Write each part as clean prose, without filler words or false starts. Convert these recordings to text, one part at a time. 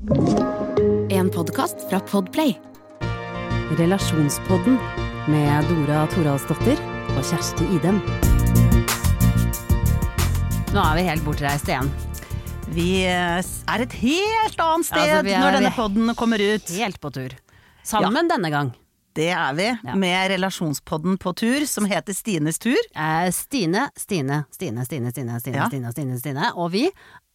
En podcast fra Podplay. Relasjonspodden med Dora Thoralsdottir og Kjersti Idem. Nå vi helt bortreist igjen. Vi et helt annet sted når denne podden kommer ut. Helt på tur. Sammen denne gang. Det vi, med relasjonspodden på tur, som heter Stines tur. Stine. Og vi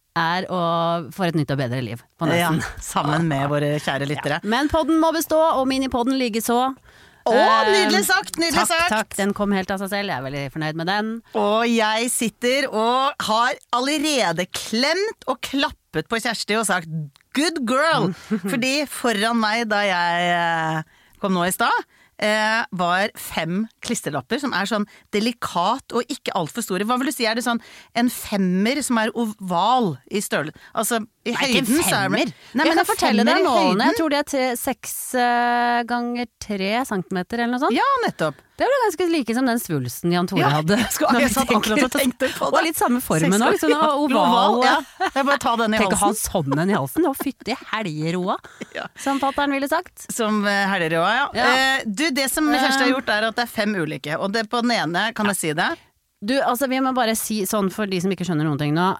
for et nytt og bedre liv på nesten. Sammen med våre kjære lyttere. Men podden må bestå, og minipodden ligger så. Nydelig sagt, Takk, den kom helt av seg selv, jeg veldig fornøyd med den. Og jeg sitter og har allerede klemt og klappet på Kjersti og sagt good girl, fordi foran meg da jeg kom nå i stad, var 5 klisterlapper som sånn delikat og ikke alt for store. Hva vil du si, det sånn en 5-er som oval i størrelse? Altså, i høyden så Nei, men jeg kan fortelle deg målene. Jeg tror det 6 ganger 3 centimeter eller noe sånt. Ja, nettopp. Det var ganske like som den svulsten Jan Tore hadde. Jeg satt akkurat og tenkte på det. Og litt samme formen også, liksom oval. Jeg bare ta den i halsen. Tenk å ha sånn den i halsen, og fytte helgeroa, som fatteren ville sagt. Som helgeroa, Du, det som Kjersti har gjort at det 5 ulike, og det på den ene, kan jeg si det? Du, altså vi må bare si sånn for de som ikke skjønner noen ting nå,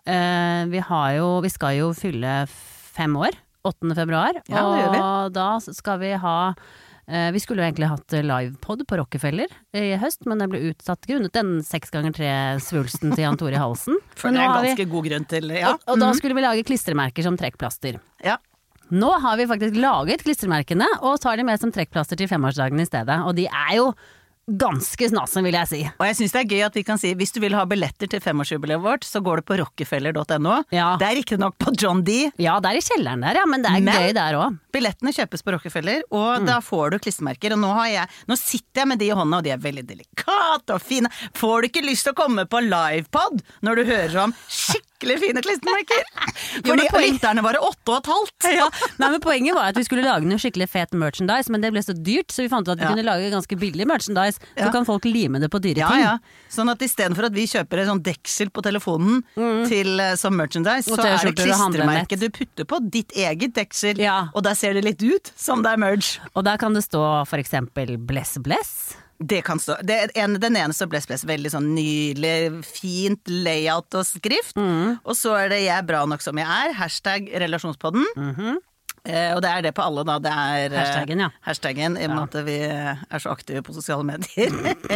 vi skal jo fylle 5 år, 8. februar, det gjør vi. Og da skal vi ha vi skulle jo egentlig hatt livepod på Rockefeller i høst, men det ble utsatt grunnet den 6 ganger 3 svulsten til Jan Tore i halsen. For det ganske god grunn til, Og da skulle vi lage klistremerker som trekkplaster. Ja. Nå har vi faktisk laget klistremerkene, og tar de med som trekkplaster til 5-årsdagen i stedet, og de jo ganske snasen, vil jeg si. Og jeg synes det gøy at vi kan si, hvis du vil ha billetter til 5-årsjubileet vårt, så går du på rockefeller.no. Ja. Det ikke nok på John D. Ja, det i kjelleren der, men det gøy der også. Billettene kjøpes på Rockefeller, og da får du klistremerker. Og nå sitter jeg med de i hånda, og de veldig delikate og fine. Får du ikke lyst til å komme på livepod når du hører om skikkelig fine klistremerker? Fordi lytterne var 8,5. Ja. Nei, men poenget var at vi skulle lage noe skikkelig fet merchandise, men det ble så dyrt, så vi fant ut at vi kunne lage ganske billig merchandise. Så kan folk lime det på dyre ting. Ja. Sånn at i stedet for at vi kjøper en sånn deksel på telefonen som merchandise, så det klistremerket du putter på ditt eget deksel, og der ser det litt ut som det merge. Og der kan det stå for eksempel bless bless. Det kan stå. Den ene står bless bless, veldig sånn nydelig, fint layout og skrift. Og så det jeg bra nok som jeg #relasjonspodden. Og det det på alle da, det hashtaggen, i og med at vi så aktive på sosiale medier.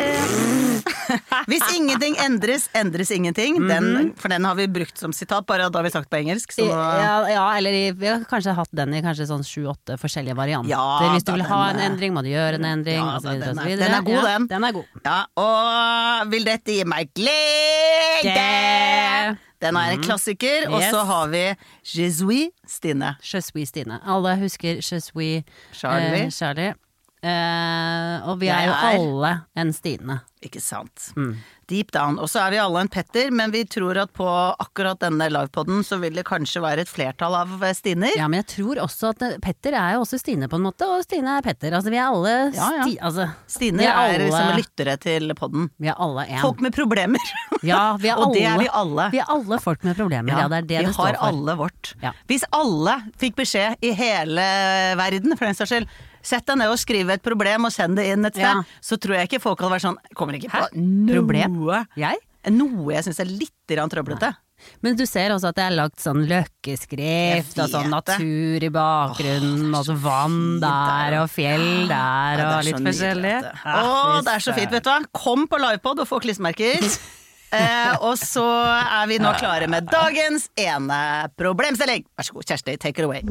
Hvis ingenting endres ingenting. For den har vi brukt som sitat, bare da har vi sagt på engelsk. Så eller vi har kanskje hatt den i kanskje sånn 7-8 forskjellige varianter. Hvis du vil ha en endring, må du gjøre en endring, og så videre, og så videre. Den god, den. Den god. Ja, og vil dette gi meg glede? Den en klassiker, og så har vi Je suis Stine. Je suis Stine. Alle husker Je suis Charlie. Og vi jo alle en Stine. Ikke sant. Deep down. Og så vi alle en Petter, men vi tror at på akkurat denne livepodden så vil det kanskje være et flertall av Stiner. Ja, men jeg tror også at Petter jo også Stine på en måte, og Stine Petter. Altså vi alle altså, Stiner som lyttere til podden. Vi alle en. Folk med problemer. Ja, vi og det vi alle. Vi alle folk med problemer, det det det står for. Vi har alle vårt. Ja. Hvis alle fikk beskjed i hele verden, for den saks skyld, sett deg ned og skriv et problem og send det inn et sted, så tror jeg ikke folk hadde vært sånn, kommer ikke på noe. Problem? Noe jeg synes litt trøblete. Men du ser også at det lagt sånn løkkeskrift og sånn natur i bakgrunnen, og så vann der og fjell der og litt forskjellig. Det så fint, vet du hva? Kom på livepod og få klistremerker. Og så vi nå klare med dagens ene problemstilling. Vær så god, Kjersti, take it away.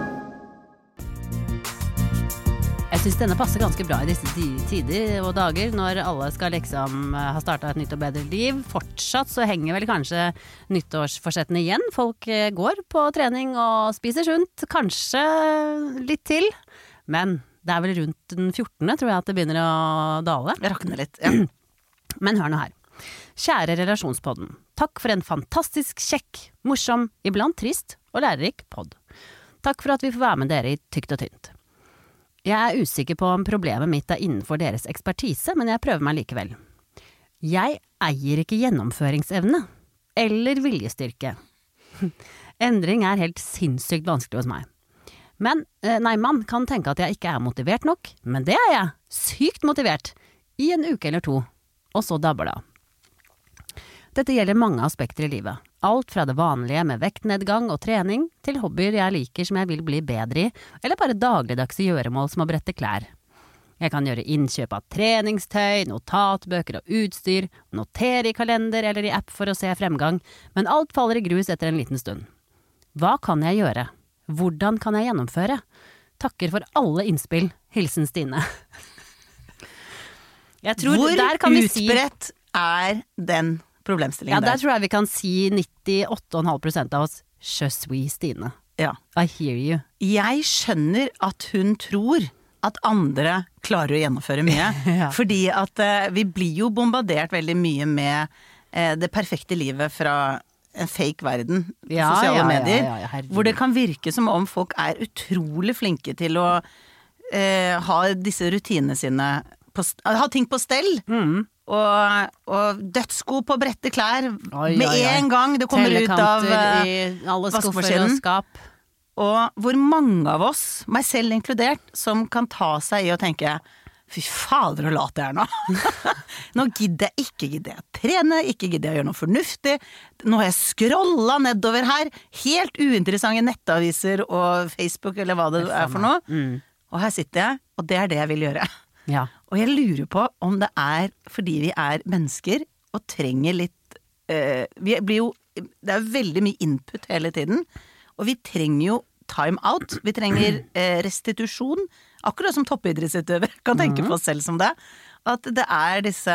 Jeg synes denne passer ganske bra i disse tider og dager, når alle skal liksom ha startet et nytt og bedre liv. Fortsatt så henger vel kanskje nyttårsforsettene igjen. Folk går på trening og spiser sunt, kanskje litt til. Men det vel rundt den 14. tror jeg at det begynner å dale. Jeg rakner litt, ja. Men hør nå her. Kjære relasjonspodden, takk for en fantastisk kjekk, morsom, iblant trist og lærerik podd. Takk for at vi får være med dere i tykt og tynt. Jeg usikker på om problemet mitt innenfor deres ekspertise, men jeg prøver meg likevel. Jeg eier ikke gjennomføringsevne, eller viljestyrke. Endring helt sinnssykt vanskelig hos meg. Men, man kan tenke at jeg ikke er motivert nok, men det er jeg. Sykt motivert. I en uke eller 2. Og så dabber det av. Dette gjelder mange aspekter i livet. Alt fra det vanlige med vektnedgang og trening, til hobbyer jeg liker som jeg vil bli bedre i, eller bare dagligdagse gjøremål som å brette klær. Jeg kan gjøre innkjøp av treningstøy, notatbøker og utstyr, notere i kalender eller i app for å se fremgang, men alt faller i grus etter en liten stund. Hva kan jeg gjøre? Hvordan kan jeg gjennomføre? Takker for alle innspill. Hilsen Stine. Jeg tror Hvor der kan vi utbredt er den problemstillingen der tror jeg vi kan si 98,5% av oss Je suis Stine. Ja. I hear you. Jeg skjønner at hun tror at andre klarer å gjennomføre mye. Ja. Fordi at vi blir jo bombardert veldig mye med det perfekte livet fra en fake verden, sosiale medier, hvor det kan virke som om folk er utrolig flinke til å ha disse rutinene sine, ha ting på stell. Og dødssko på å brette klær med en gang det kommer ut av vaskemaskinen. Og hvor mange av oss, meg selv inkludert, som kan ta seg i å tenke fy fader og lat det er nå. Nå gidder jeg ikke trene, ikke gidder jeg gjøre noe fornuftig. Nå har jeg scrollet nedover her, helt uinteressante nettaviser og Facebook eller hva det er for noe. Og her sitter jeg, og det er det jeg vil gjøre. Ja. Og jeg lurer på om det er fordi vi er mennesker og trenger litt det er veldig mye input hele tiden, og vi trenger jo time out, vi trenger restitusjon, akkurat som toppidrettsutøver kan tenke på oss selv som det, at det er disse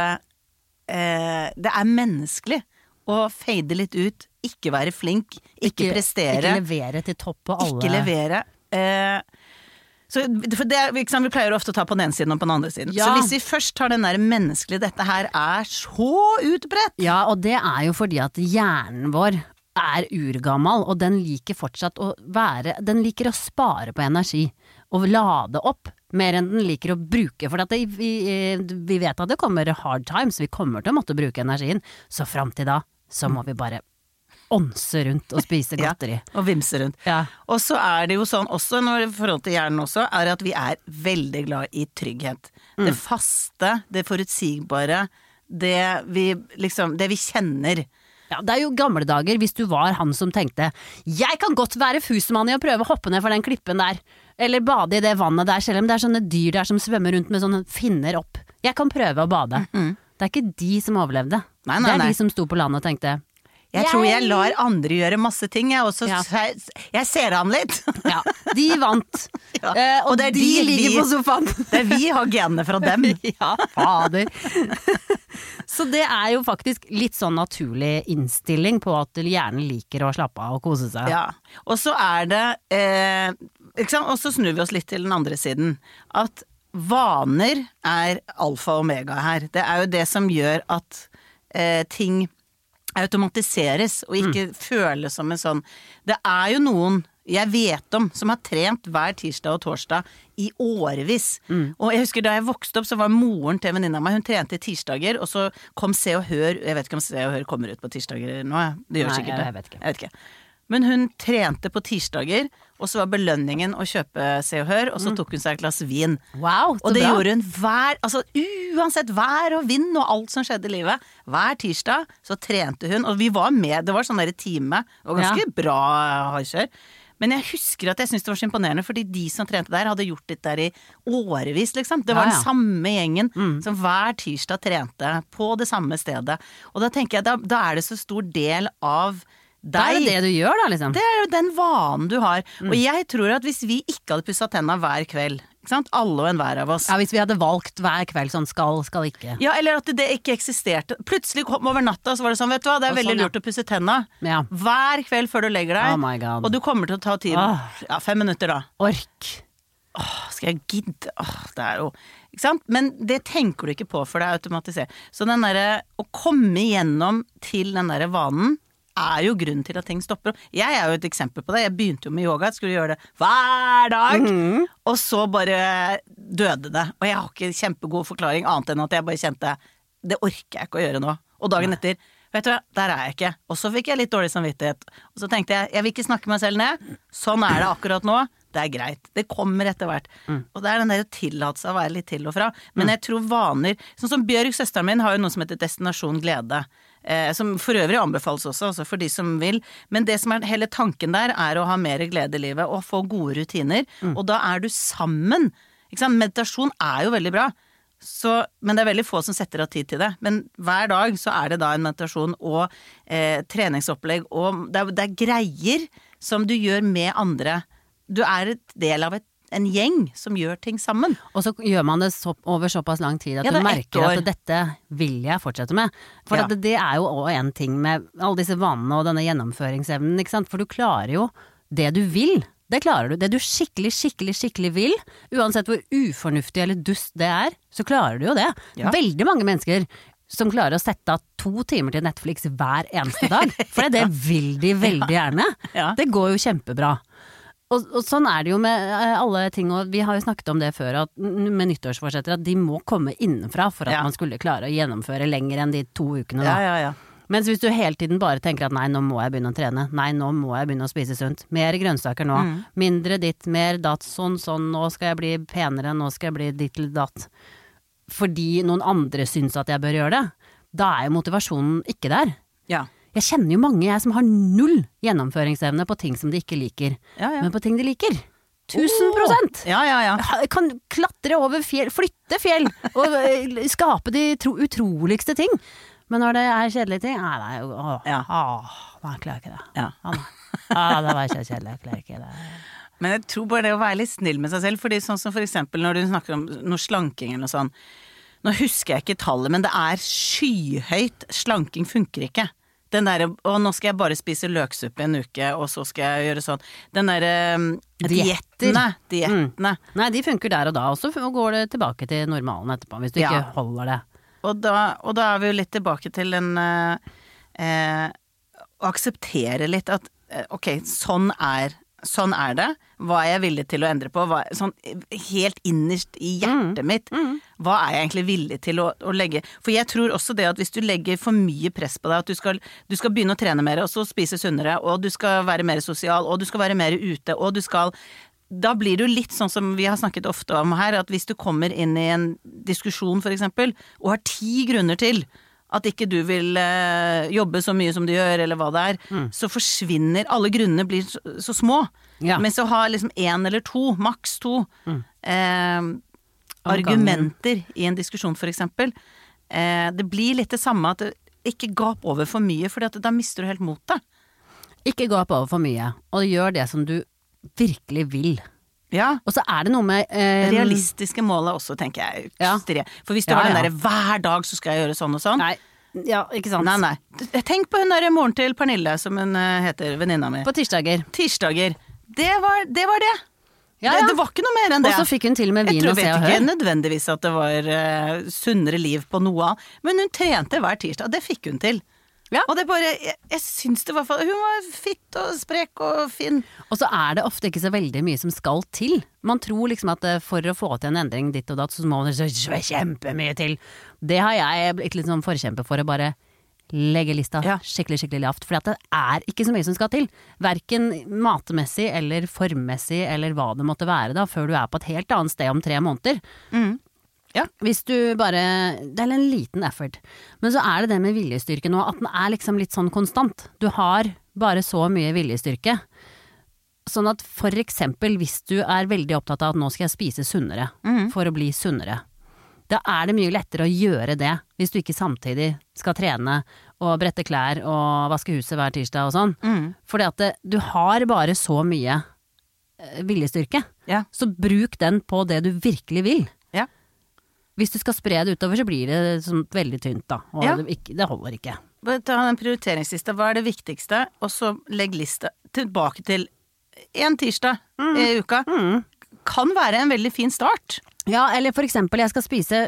det er menneskelig å fade litt ut, ikke være flink, ikke prestere, ikke levere til topp på alle, ikke levere så for det, vi pleier ofte å ta på den ene siden og på den andre siden. Så hvis vi først tar den der menneskelige, dette her er så utbredt. Ja, og det er jo fordi at hjernen vår er urgammal, og den liker fortsatt å den liker å spare på energi, og lade opp, mer enn den liker å bruke, for at vi vet at det kommer hard times, vi kommer til å måtte bruke energien, så frem til da, så må vi bare ånse rundt og spise godteri. Ja, og vimse rundt. Ja. Og så er det jo sånn også, når i forhold til hjernen også, er at vi er veldig glad i trygghet. Det faste, det forutsigbare, det vi kjenner. Ja, det er jo gamle dager, hvis du var han som tenkte jeg kan godt være fusmann i å prøve å hoppe ned for den klippen der, eller bade i det vannet der, selv om det er sånne dyr der som svømmer rundt med sånne finner opp. Jeg kan prøve å bade. Det er ikke de som overlevde. Nei. Det er de som sto på landet og tenkte jeg tror jeg lar andre gjøre masse ting, jeg ser an litt. Ja, de vant. Og det er de ligger på sofaen. Det er vi har genene fra dem. Ja, fader. Så det er jo faktisk litt sånn naturlig innstilling på at hjernen liker å slappe av og kose seg. Ja, og så er det, og så snur vi oss litt til den andre siden, at vaner er alfa og omega her. Det er jo det som gjør at ting automatiseres og ikke føles som en sånn. Det er jo noen jeg vet om som har trent hver tirsdag og torsdag i årevis. Og jeg husker da jeg vokste opp, så var moren til venninna meg, hun trente tirsdager, og så kom Se og Hør, jeg vet ikke om Se og Hør kommer ut på tirsdager nå, det gjør sikkert det. Jeg vet ikke. Men hun trente på tirsdager, og så var belønningen å kjøpe Se og Hør, og så tok hun seg et glass vin. Wow, så bra. Og det gjorde hun uansett vær og vind og alt som skjedde i livet. Hver tirsdag så trente hun, og vi var med, det var sånn der time, og ganske bra hardkjør. Men jeg husker at jeg syntes det var så imponerende, fordi de som trente der hadde gjort det der i årevis, liksom. Det var den samme gjengen som hver tirsdag trente på det samme stedet. Og da tenker jeg, da er det så stor del av det er det du gjør da, liksom. Det er jo den vanen du har. Og jeg tror at hvis vi ikke hadde pusset tennene hver kveld, ikke sant? Alle og enhver av oss. Ja, hvis vi hadde valgt hver kveld sånn skal ikke. Ja, eller at det ikke eksisterte. Plutselig kom over natta, så var det sånn, vet du hva, det er veldig lurt å pusse tennene. Ja. Hver kveld før du legger deg. Oh my God. Og du kommer til å ta tid. 5 minutter da. Ork. Skal jeg gidde? Det er jo, ikke sant? Men det tenker du ikke på, for det er automatisert. Så den der, å komme igjennom til den der vanen, er jo grunnen til at ting stopper. Jeg er jo et eksempel på det. Jeg begynte jo med yoga, skulle gjøre det hver dag, og så bare døde det. Og jeg har ikke kjempegod forklaring, annet enn at jeg bare kjente, det orker jeg ikke å gjøre nå. Og dagen etter, vet du hva, der er jeg ikke. Og så fikk jeg litt dårlig samvittighet. Og så tenkte jeg vil ikke snakke meg selv ned. Sånn er det akkurat nå. dette greit. Det kommer etter hvert. Og det den der tillatelse å være litt til og fra. Men jeg tror vaner, sånn som Bjørg, søsteren min, har jo noe som heter Destinasjon Glede. Som for øvrig anbefales også, altså for de som vil. Men det som hele tanken der å ha mer glede i livet og få gode rutiner. Og da du sammen. Ikke sant? Meditasjon jo veldig bra. Men det veldig få som setter av tid til det. Men hver dag så det da en meditasjon og treningsopplegg. Og det greier som du gjør med andre. Du et del av en gjeng som gjør ting sammen. Og så gjør man det over såpass lang tid at du merker at dette vil jeg fortsette med. For at det jo også en ting med alle disse vanene og denne gjennomføringsevnen, ikke sant? For du klarer jo det du vil. Det klarer du. Det du skikkelig vil, uansett hvor ufornuftig eller dust det så klarer du jo det. Ja. Veldig mange mennesker som klarer å sette av 2 timer til Netflix hver eneste dag. For det vil de veldig gjerne. Ja. Det går jo kjempebra. Og sånn det jo med alle ting, og vi har jo snakket om det før, at med nyttårsforsetter, at de må komme innenfra for at man skulle klare å gjennomføre lenger enn de 2 ukene da. Ja. Mens hvis du hele tiden bare tenker at nei, nå må jeg begynne å trene, nei, nå må jeg begynne å spise sunt, mer grønnsaker nå, mindre ditt, mer datt, sånn, nå skal jeg bli penere, nå skal jeg bli ditt eller datt, fordi noen andre syns at jeg bør gjøre det, da jo motivasjonen ikke der. Ja. Jeg kjenner jo mange som har 0 gjennomføringsevne på ting som de ikke liker, men på ting de liker. 1000%! Ja. Jeg kan klatre over fjell, flytte fjell, og skape de utroligste ting. Men når det kjedelige ting, nei, jeg klarer ikke det. Det var kjedelig, jeg klarer ikke det. Men jeg tror bare det å være litt snill med seg selv, fordi sånn som for eksempel når du snakker om noe slanking eller noe sånn, nå husker jeg ikke tallet, men det skyhøyt, slanking funker ikke. Den der, nå skal jeg bare spise løksuppe en uke, og så skal jeg gjøre sånn. Den der diettene. Nei, de funker der og da, og så går det tilbake til normalen etterpå, hvis du ikke holder det. Og da vi jo litt tilbake til å akseptere litt at, ok, sånn det. Hva jeg villig til å endre på? Sånn helt innerst i hjertet mitt. Hva jeg egentlig villig til å legge? For jeg tror også det at hvis du legger for mye press på deg, at du skal begynne å trene mer, og så spise sunnere, og du skal være mer sosial, og du skal være mer ute, og da blir det jo litt sånn som vi har snakket ofte om her, at hvis du kommer inn i en diskusjon for eksempel, og har 10 grunner til at ikke du vil jobbe så mye som du gjør, eller hva det så forsvinner, alle grunnene blir så små. Ja. Men så har liksom 1 eller 2, maks 2, argumenter i en diskusjon for eksempel. Det blir litt det samme at ikke gap over for mye, for da mister du helt motet. Ikke gap over for mye, og gjør det som du virkelig vil. Ja. Og så det noe med realistiske målet også, tenker jeg. For hvis du har den der hver dag så skal jeg gjøre sånn og sånn. Nei, ikke sant. Nei. Tenk på hun der moren til Pernille, som hun heter, venninna mi. På tirsdager. Det var det. Det var ikke noe mer enn det. Og så fikk hun til med vin og se og hør. Jeg vet ikke nødvendigvis at det var sunnere liv på noe av, men hun trente hver tirsdag, det fikk hun til. Ja. Og det bare, jeg synes det var hun var fitt og sprek og fin. Og så det ofte ikke så veldig mye som skal til. Man tror liksom at for å få til en endring ditt og datt, så må det så kjempemye til. Det har jeg blitt litt sånn forkjempe for å bare legge lista skikkelig lavt. For det ikke så mye som skal til. Hverken matmessig eller formmessig eller hva det måtte være da, før du på et helt annet sted om 3 måneder. Ja. Hvis du bare, det en liten effort. Men så det med viljestyrke nå, at den liksom litt sånn konstant. Du har bare så mye viljestyrke. Sånn at for eksempel hvis du veldig opptatt av at nå skal jeg spise sunnere, for å bli sunnere. Da det mye lettere å gjøre det, hvis du ikke samtidig skal trene og brette klær og vaske huset hver tirsdag og sånn. Fordi at du har bare så mye viljestyrke. Ja. Så bruk den på det du virkelig vil. Hvis du skal spre det utover, så blir det sånn veldig tynt da, og det holder ikke. Ta den prioriteringslista, hva det viktigste, og så legg lista tilbake til en tirsdag i uka. Kan være en veldig fin start. Ja, eller for eksempel, jeg skal spise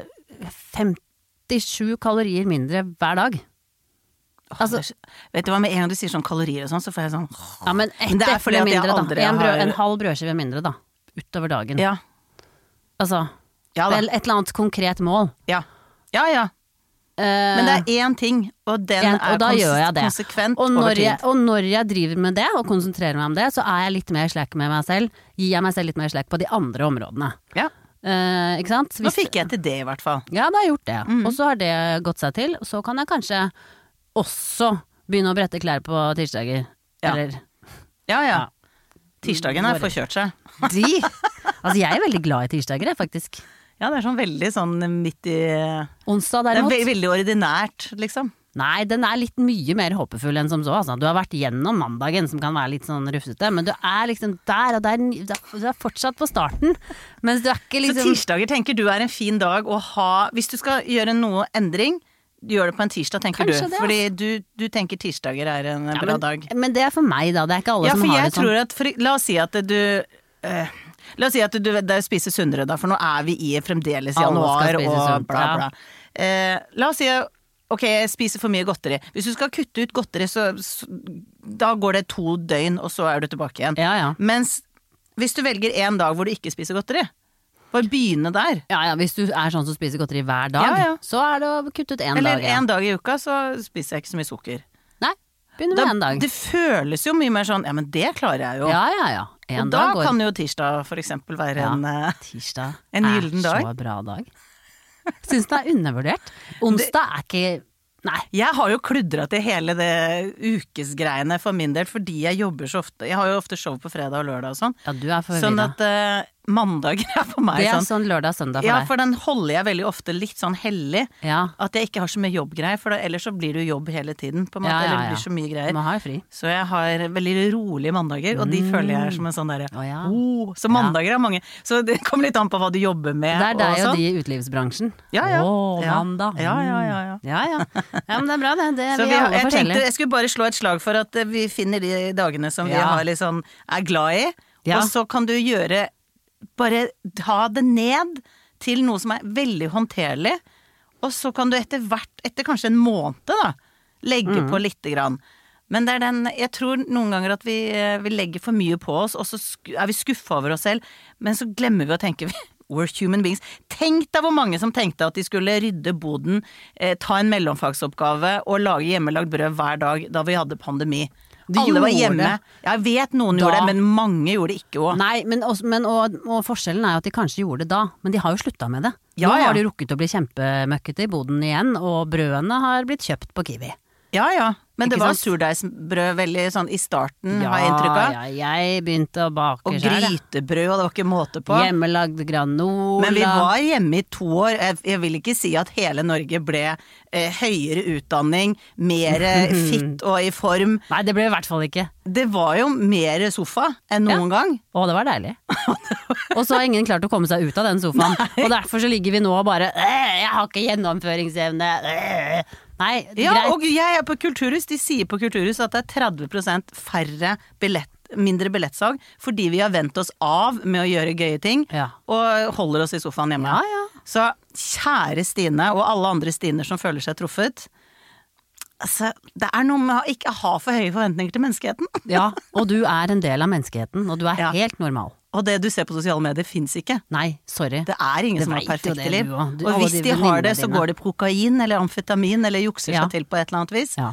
57 kalorier mindre hver dag. Altså, vet du hva, med en gang du sier sånn kalorier og sånn, så får jeg sånn ja, men det fordi at jeg aldri en halv brødskive mindre da, utover dagen. Altså et eller annet konkret mål. Ja. Men det er én ting, og den og da gjør jeg det. Konsekvent og over tid. Og når jeg driver med det, og konsentrerer meg om det, så er jeg litt mer slack med meg selv. Gir jeg meg selv litt mer slack på de andre områdene. Ja. Ikke sant? Nå fikk jeg til det i hvert fall. Ja, da har jeg gjort det. Og så har det gått seg til. Så kan jeg kanskje også begynne å brette klær på tirsdager. Ja. Eller Ja. Tirsdagen har forkjørt seg. Altså, jeg er veldig glad i tirsdager, faktisk. Ja, det er sånn veldig sånn midt i Onsdag Det derimot. er veldig ordinært, liksom. Nei, den er litt mye mer håpefull enn som så. Altså. Du har vært gjennom mandagen, som kan være litt sånn rufsete, men du er liksom der, og du er fortsatt på starten. Mens du er ikke liksom Så tirsdager tenker du er en fin dag å ha hvis du skal gjøre noe endring. Du gjør det på en tirsdag, tenker Kanskje du. det, Fordi du tenker tirsdager er en bra dag. Men det er for meg, da. Det er ikke alle som har det sånn. Ja, for jeg tror at la oss si at la oss si at du spiser sunnere da, for nå er vi i fremdeles Alle skal januar spise og sunt, bla bla. La oss si ok, jeg spiser for mye godteri. Hvis du skal kutte ut godteri, så da går det 2 døgn, og så er du tilbake igjen. Ja. Mens hvis du velger en dag hvor du ikke spiser godteri, bare begynne der. Ja, hvis du er sånn som spiser godteri hver dag, Ja. så er det å kutte ut en Eller dag. Ja. en dag i uka, så spiser jeg ikke så mye sukker. Nei, begynner med en dag. Det føles jo mye mer sånn, ja, men det klarer jeg jo. Ja. En Og da dag går. kan jo tirsdag for eksempel være Tirsdag en gylden dag. er så bra dag. Syns den er undervurdert. Onsdag er ikke Nei. Jeg har jo kludret til hele det ukesgreiene for min del, fordi jeg jobber så ofte. Jeg har jo ofte show på fredag og lørdag og sånn. Ja, du er forvirret. Sånn at mandager er for meg det er sånn. sånn lørdag og søndag for Ja, deg. for den holder jeg veldig ofte litt sånn hellig. Ja. At jeg ikke har så mye jobbgreier, for ellers så blir det jo jobb hele tiden, på en måte. Ja. Eller det blir så mye greier. Man har jo fri. Så jeg har veldig rolige mandager, og de føler jeg er som en sånn derre Å, ja. Så mandager er mange. Så det kommer litt an på hva du jobber med. Det er deg og sånn. de i utelivsbransjen. Ja. Mandag. Ja. Ja, men det er bra det. Så Vi er alle jeg tenkte forskjellige. jeg skulle bare slå et slag for at vi finner de dagene som vi Ja. har litt sånn, er glad i, Ja. og så kan du bare ta det ned til noe som er veldig håndterlig, og så kan du etter kanskje en måned da, legge på lite grann. Men det er jeg tror noen ganger at vi legger for mye på oss, og så er vi skuffa over oss selv, men så glemmer vi å tenke we're human beings. Tenk deg hvor mange som tenkte at de skulle rydde boden, ta en mellomfagsoppgave og lage hjemmelagd brød hver dag da vi hadde pandemi. Alle var hjemme. det. Jeg vet noen gjorde det, men mange gjorde det ikke også. Nei, og forskjellen er jo at de kanskje gjorde det da, men de har jo slutta med det. Ja, Nå ja. har de rukket å bli kjempemøkkete i boden igjen, og brødene har blitt kjøpt på Kiwi. Ja. Men det Ikke var sant? surdeigsbrød veldig sånn i starten, har jeg inntrykk av. Ja, jeg begynte å bake Og selv, jeg. grytebrød, og det var ikke måte på. Hjemmelagd granola. Men vi var hjemme i 2 år. Jeg vil ikke si at hele Norge ble høyere utdanning, mer fitt og i form. Nei, det ble i hvert fall ikke. Det var jo mer sofa enn noen gang. Å, det var deilig. Og så har ingen klart å komme seg ut av den sofaen. Og derfor så ligger vi nå og bare jeg har ikke gjennomføringsevne. Nei, Ja, greit. og jeg er på Kulturhus. De sier på Kulturhus at det er 30% færre mindre billettsalg, fordi vi har vent oss av med å gjøre gøye ting, Ja. og holder oss i sofaen hjemme. Ja. Så kjære Stine, og alle andre Stiner som føler seg truffet, altså, det er noe med å ikke ha for høye forventninger til menneskeheten. Ja, og du er en del av menneskeheten, og du er Ja. helt normal. Og det du ser på sosiale medier finnes ikke. Nei, sorry. Det er ingen Det som har vet jo perfekte det, liv. du også. Og Alle hvis de de har det, venninnene så dine. går det kokain eller amfetamin eller jukser Ja. seg til på et eller annet vis. Ja.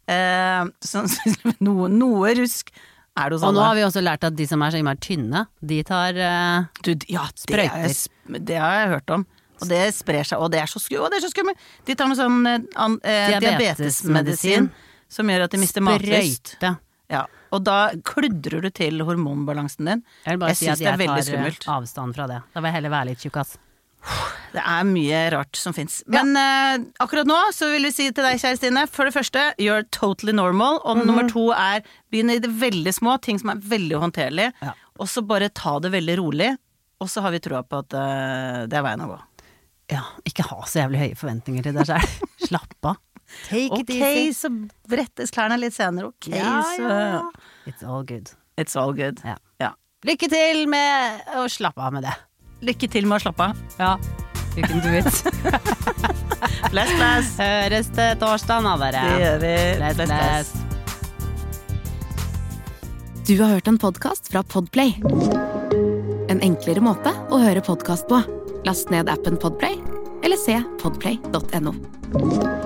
Så noe rusk er det hos Og nå alle. har vi også lært at de som er så innmari tynne, de tar Ja, sprøyter. Det har jeg hørt om. Og det sprer seg, og det er så skummelt. De tar noe sånn diabetesmedisin som gjør at de mister matlyst. sprøyte. Ja, og da kludrer du til hormonbalansen din. Jeg vil bare si synes at det er jeg veldig tar skummelt. avstand fra det. Da vil jeg heller være litt tjukkas. Det er mye rart som finnes. Men akkurat nå så vil vi si til deg, kjære Stine, for det første, you're totally normal. Og nummer 2 er begynne i det veldig små, ting som er veldig håndterlig. Ja. Og så bare ta det veldig rolig. Og så har vi troa på at det er veien å gå. Ja, ikke ha så jævlig høye forventninger til deg selv. Slapp av. Take it Ok, easy. så brettes klærne litt senere. Ok, Ja. så It's all good. It's all good. Ja. Ja. Lykke til med å slappe av med det. Lykke til med å slappe av. Ja, you can do it. Bless. Høres til torsdag, da, dere. Det gjør vi. Bless, bless. Du har hørt en podcast fra Podplay. En enklere måte å høre podcast på. Last ned appen Podplay, eller eller se podplay.no.